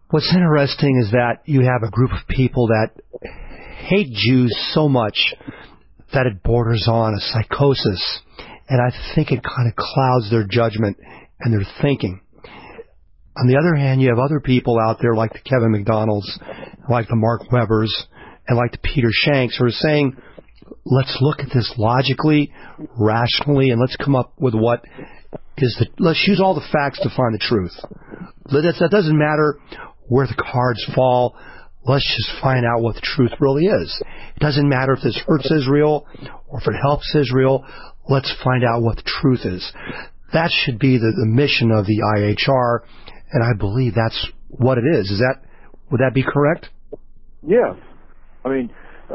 What's interesting is that you have a group of people that hate Jews so much that it borders on a psychosis, and I think it kind of clouds their judgment and their thinking. On the other hand, you have other people out there like the Kevin McDonalds, like the Mark Webbers, and like the Peter Shanks who are saying, let's look at this logically, rationally, and let's come up with what is let's use all the facts to find the truth. That doesn't matter where the cards fall. Let's just find out what the truth really is. It doesn't matter if this hurts Israel or if it helps Israel. Let's find out what the truth is. That should be the mission of the IHR, and I believe that's what it is. Would that be correct? Yes. I mean,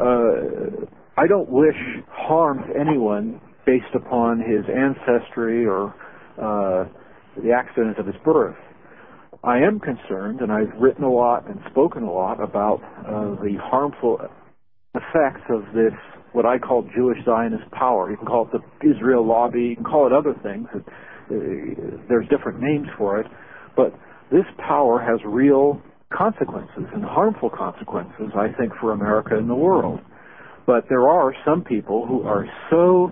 I don't wish harm to anyone based upon his ancestry or the accident of his birth. I am concerned, and I've written a lot and spoken a lot about the harmful effects of this, what I call Jewish Zionist power. You can call it the Israel lobby, you can call it other things. There's different names for it. But this power has real consequences and harmful consequences, I think, for America and the world. But there are some people who are so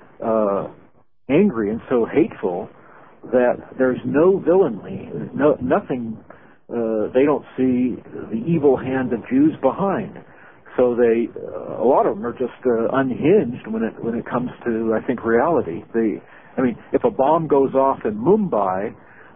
angry and so hateful that there's no villainy, nothing. They don't see the evil hand of Jews behind. So a lot of them are just unhinged when it comes to, I think, reality. I mean, if a bomb goes off in Mumbai,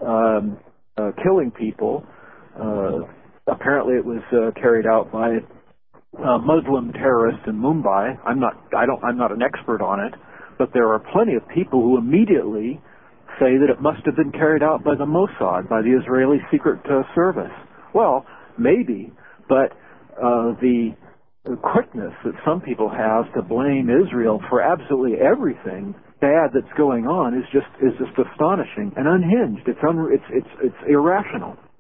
killing people, apparently it was carried out by Muslim terrorists in Mumbai. I'm not an expert on it, but there are plenty of people who immediately say that it must have been carried out by the Mossad, by the Israeli Secret Service. Well, maybe, but the quickness that some people have to blame Israel for absolutely everything bad that's going on is just astonishing and unhinged. It's irrational.